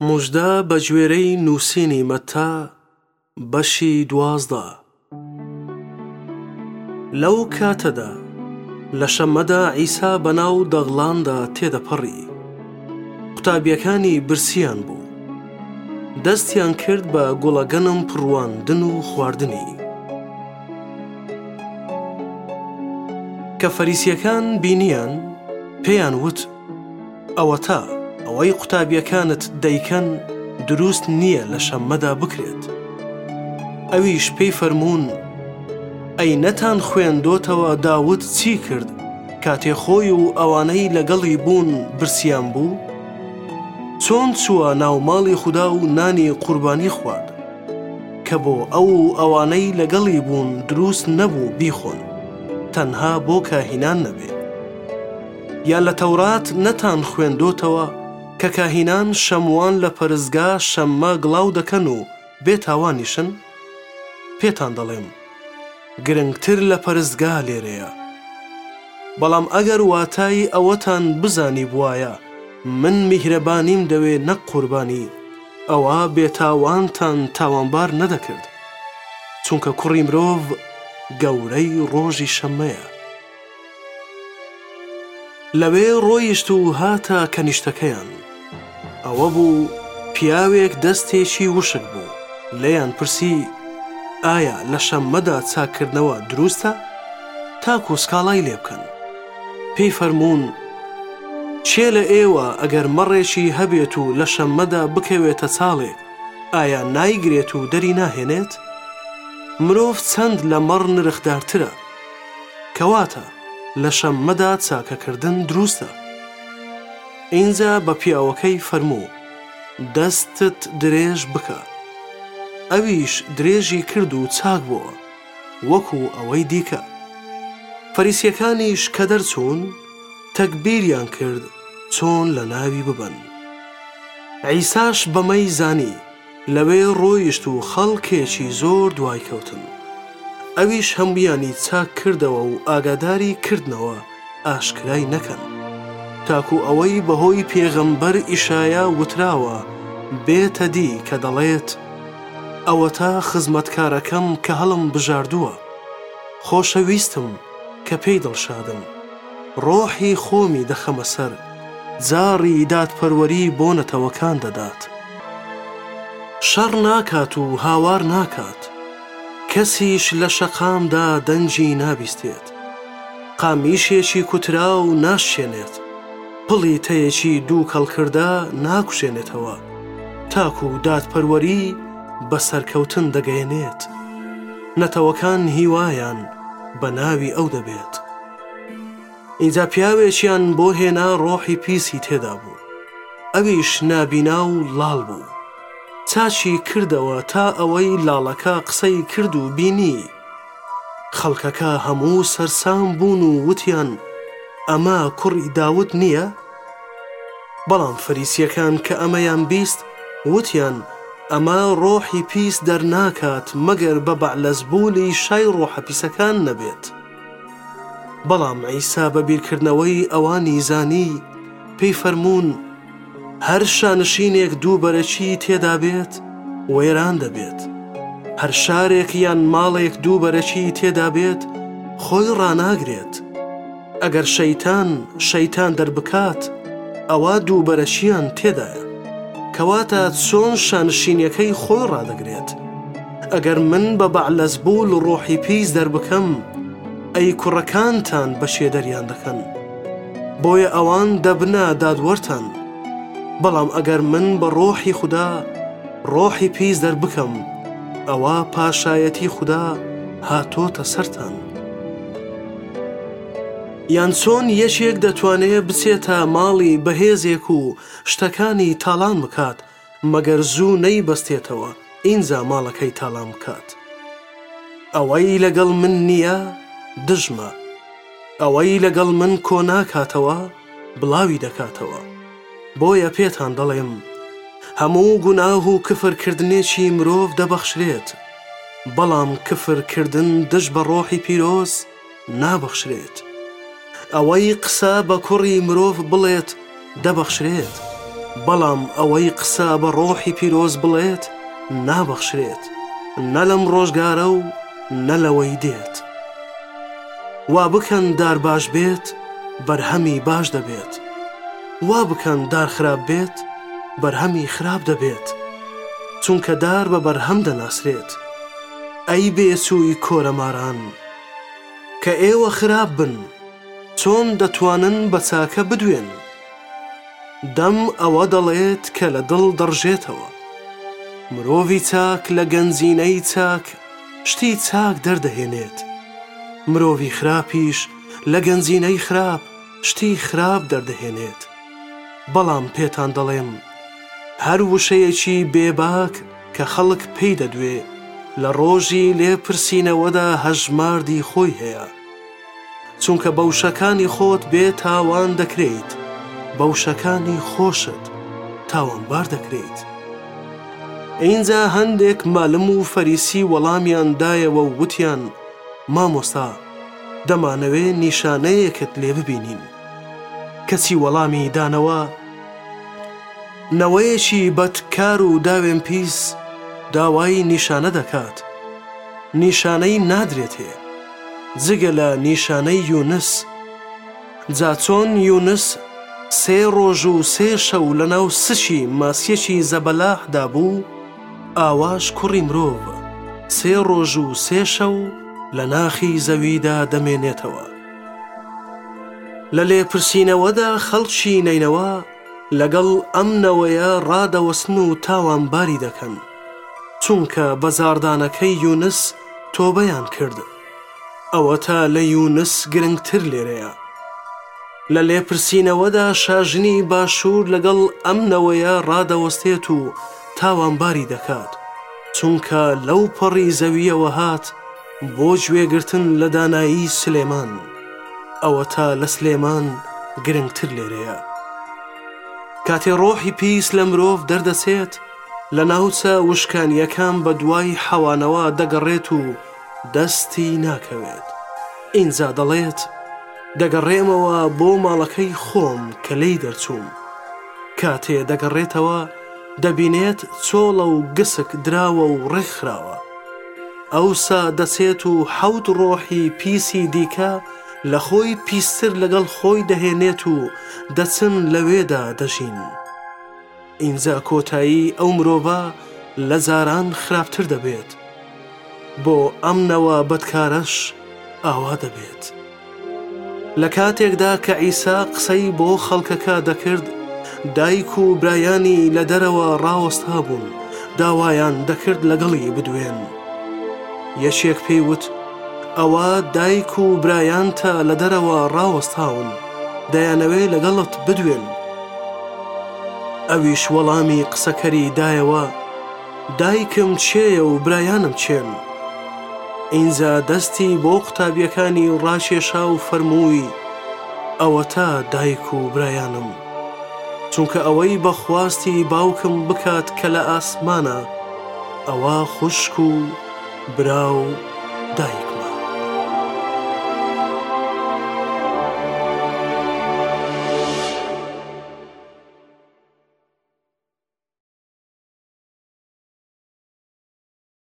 موژدە بە گوێرەی نووسینی مەتتا بەشی 12. لەو کاتەدا لە شەممەدا عیسا بەناو دەغڵاندا تێدەپەڕی. قوتابیەکانی برسیان بوو، دەستیان کرد بە گوڵەگەنم پڕواندن و خواردنی. کە فەریسیەکان بینیان پێیان وت: ئەوە تا ئەوەی قوتابیەکانت دەیکەن دروست نییە لە شەممەدا بکرێت. ئەویش پێی فەرموون: ئەی نەتان خوێندۆتەوە داود چی کرد کاتێ خۆی و ئەوانەی لەگەڵی بوون برسیان بوو؟ چۆن چووە ناو ماڵی خودا و نانی قوربانی خوارد کە بۆ ئەو و ئەوانەی لەگەڵی بوون دروست نەبوو بیخۆن، تەنها بۆ کاهینان نەبێ. یا لە تەورات نەتان خوێندۆتەوە کە کاهینان شەموان لە پەرستگا شەممە گڵاو دەکەن و بێتاوانیشن؟ پێتان دەڵێم گرنگتر لە پەرستگا لێرەیە. بەڵام ئەگەر واتای ئەوەتان بزانی بوایە من میهرەبانیم دەوێ نەک قوربانی، ئەوە بێتاوانتان تاوانبار نەدەکرد، چونکە کوڕی مرۆڤ گەورەی ڕۆژی شەممەیە. لەوێ ڕۆیشت و هاتە کەنیشتەکەیان. ئەوە بوو پیاوێک دەستێکی وشک بوو. لێیان پرسی: ئایا لە شەممەدا چاکردنەوە دروستە؟ تاکو سکاڵای لێ بکەن. پێی فەرموون: چێ لە ئێوە ئەگەر مەڕێکی هەبێت و لە شەممەدا بکەوێتە چاڵێک، ئایا نایگرێت و دەری ناهێنێت؟ مرۆڤ چەند لە مەڕ نرخدارترە، کەواتە لە شەممەدا چاکەکردن دروستە. ئینجا بە پیاوەکەی فەرموو: دەستت درێژ بکە. ئەویش درێژی کرد و چاک بووە وەکو ئەوەی دیکە. فەریسیەکانیش کە دەرچوون تەکبیریان کرد چۆن لە ناوی ببەن. عیساش بەمەی زانی، لەوێ ڕۆیشت و خەڵکێکی زۆر دوای کەوتن. ئەویش هەموویانی چاک کردەوە و ئاگاداری کردنەوە ئاشکرای نەکەن، تاکو ئەوەی بەهۆی پێغەمبەر ئیشایا وتراوە بێتە دی کە دەڵێت: ئەوە تا خزمەتکارەکەم کە هەڵم بژاردووە، خۆشەویستم کە پێی دڵشادم، ڕۆحی خۆمی دەخەمە سەر، جاڕی دادپەروەری بۆ نەتەوەکان دەدات. شەڕ ناکات و هاوار ناکات، کەسیش لە شەقامدا دەنجی نابیستێت، قامیشێکی کوترا و ناشێنێت، پڵی تەیەکی دوو کەڵکردا ناکوشێنێتەوە، تاکو دادپەروەری بە سەرکەوتن دەگەیەنێت. نەتەوەکان هیوایان بە ناوی ئەو دەبێت. ئینجا پیاوێکیان بۆ هێنا ڕۆحی پیسی تێدا بوو. ئەویش نابینا و لاڵ بوو. چاچی کردەوە تا ئەوەی لاڵەکە قسەی کرد و بینی. خەڵکەکە هەموو سەرسام بوون و وتیان: ئەمە کوڕی داود نییە؟ بەڵام فەریسیەکان کە ئەمەیان بیست وتیان: ئەمە ڕۆحی پیس دەرناکات مەگەر بە بەعلەزبوولی شای ڕۆحە پیسەکان نەبێت. بەڵام عیسا بە بیرکردنەوەی ئەوانی زانی پێی فەرموون: هەر شانشینێک دوو بەرەچی تێدا بێت وێران دەبێت، هەر شارێک یان ماڵێک دوو بەرەچی تێدا بێت خۆی ڕاناگرێت. ئەگەر شەیتان دەربکات ئەوە دوو بەرەچیان تێدایە، کەواتە چۆن شانشینیەکەی خۆی ڕادەگرێت؟ ئەگەر من بە بەعلەزبوول ڕۆحی پیس دەربکەم، ئەی کوڕەکانتان بەشێ دەریان دەکەن، بۆیە ئەوان دەبنە دادوەرتان. بەڵام ئەگەر من بە ڕۆحی خودا ڕۆحی پیس دەربکەم، ئەوە پاشایەتی خودا هاتۆتە سەرتان. یان چۆن یەکێک دەتوانێت بچێتە ماڵی بەهێزێک و شتەکانی تاڵان بکات مەگەر زوو نەیبەستێتەوە ئینجا ماڵەکەی تاڵان بکات؟ ئەوەی لەگەڵ من نییە دژمە، ئەوەی لەگەڵ من کۆ ناکاتەوە بڵاوی دەکاتەوە. بۆیە پێتان دەڵێم هەموو گوناه و کفرکردنێکی مرۆڤ دەبەخشرێت، بەڵام کفرکردن دژ بە ڕۆحی پیرۆز نابەخشرێت. ئەوەی قسە بە کوڕی مرۆڤ بڵێت دەبەخشرێت، بەڵام ئەوەی قسە بە ڕۆحی پیرۆز بڵێت نابەخشرێت، نە لەم ڕۆژگارە و نە لەوەی دێت. وا بکەن دار باش بێت بەرهەمی باش دەبێت، وا بکەن دار خراپ بێت بەرهەمی خراپ دەبێت، چونکە دار بە بەرهەم دەناسرێت. ئەی بێسووی کۆرەماران کە ئێوە خراپ بن، چۆن دەتوانن بە چاکە بدوێن؟ دەم ئەوە دەڵێت کە لە دڵ دەڕژێتەوە. مرۆڤی چاک لە گەنجینەی چاک شتی چاک دەردەهێنێت، مرۆڤی خراپیش لە گەنجینەی خراپ شتی خراپ دەردەهێنێت. بەڵام پێتان دەڵێم هەر وشەیەکی بێباک کە خەڵک پێی دەدوێ لە ڕۆژی لێپرسینەوەدا هەژماردی خۆی هەیە، چونکە بەوشەکانی خۆت بێ تاوان دەکرێت، بەوشەکانی خۆشت تاوانبار دەکرێت. ئینجا هەندێک مالم و فەریسی وەڵامیان دایەوە و وتیان مامۆستا دەمانەوێ نیشانەیەکت لێ ببینین. کەچی وەڵامی دانەوە نەوەیەکی بەدکار و داوێن پیس داوای نیشانە دەکات، نیشانەی نادرێت هەیە جگە لە نیشانەی یونس. جا چۆن یونس 3 ڕۆژ و 3 شەو لەناو سشی ماسیەکی زەبەلاحدا بوو، ئاواش کوڕی مرۆڤ 3 ڕۆژ و 3 شەو لە ناخی زەویدا دەمێنێتەوە. لە لێپرسینەوەدا خەڵکی نینەوە لەگەڵ ئەمنەوەیە ڕادەوەسن و تاوانباری دەکەن، چونکە بەزاردانەکەی یونس تۆبەیان کرد. ئەوە تا لە یونس گرنگتر لێرەیە. لە لێپرسینەوەدا شاژنی باشوور لەگەڵ ئەمنەوەیە ڕادەوەستێت و تاوانباری دەکات، چونکە لەو پەڕی زەویەوە هات بۆ گوێگرتن لە دانایی سلێمان. ئەوە تا لە سلێمان گرنگتر لێرەیە. کاتێ ڕۆحی پیس لە مرۆڤ دەردەچێت، لە ناوچە وشکانیەکان بە دوای حەوانەوە دەگەڕێت و دەستی ناکەوێت. ئینجا دەڵێت دەگەڕێمەوە بۆ ماڵەکەی خۆم کە لێی دەرچووم. کاتێ دەگەڕێتەوە دەبینێت چۆڵە و گسک دراوە و ڕێکخراوە. ئەوسا دەچێت و 7 ڕۆحی پیسی دیکە لە خۆی پیستر لەگەڵ خۆی دەهێنێت و دەچن لەوێدا دەژین. ئینجا کۆتایی ئەو مرۆڤە لە جاران خراپتر دەبێت، بۆ ئەمنەوە بەدکارەش ئاوا دەبێت. لە کاتێکدا کە ئیسا قسەی بۆ خەڵکەکە دەکرد، دایک و برایانی لە دەرەوە ڕاوەستا بوون، داوایان دەکرد لەگەڵی بدوێن. یەکێک پێی وت ئەوە دایک و برایانتە لە دەرەوە ڕاوەستاون، دەیانەوێ لەگەڵت بدوێن. ئەویش وەڵامی قسەکەری دایەوە دایکم چێیە و برایانم چێن. ئینجا دەستی بۆ قوتابیەکانی ڕاکێشا و فەرمووی ئەوە تا دایک و برایانم، چونکە ئەوەی بەخواستی باوکم بکات کە لە ئاسمانە ئەوە خوشک و برا و دایک